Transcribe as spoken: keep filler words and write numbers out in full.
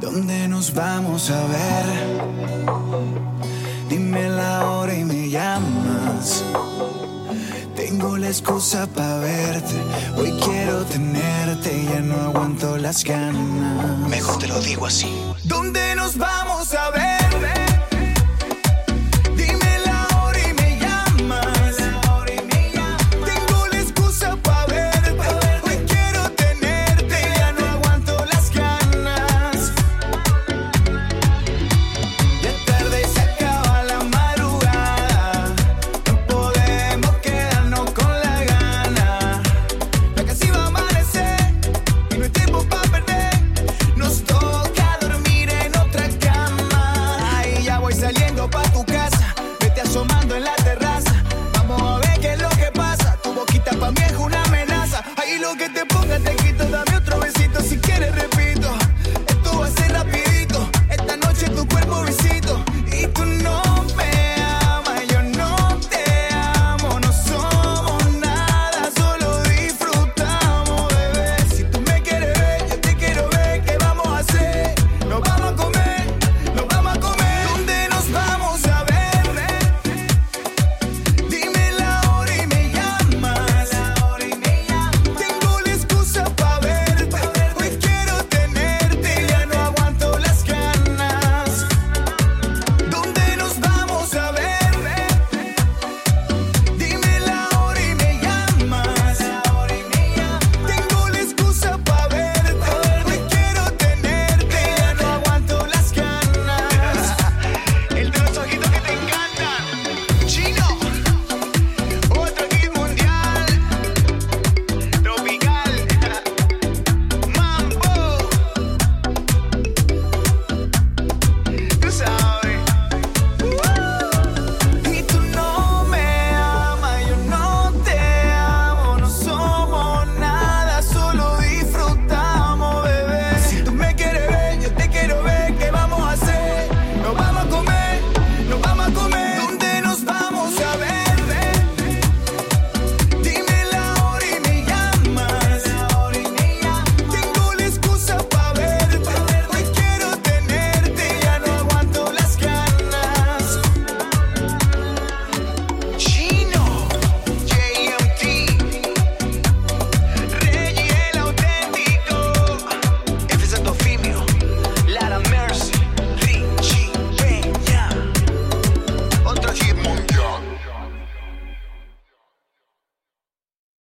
¿Dónde nos vamos a ver? Dime la hora y me llamas. Tengo la excusa para verte. Hoy quiero tenerte, ya no aguanto las ganas. Mejor te lo digo así. ¿Dónde nos vamos a ver?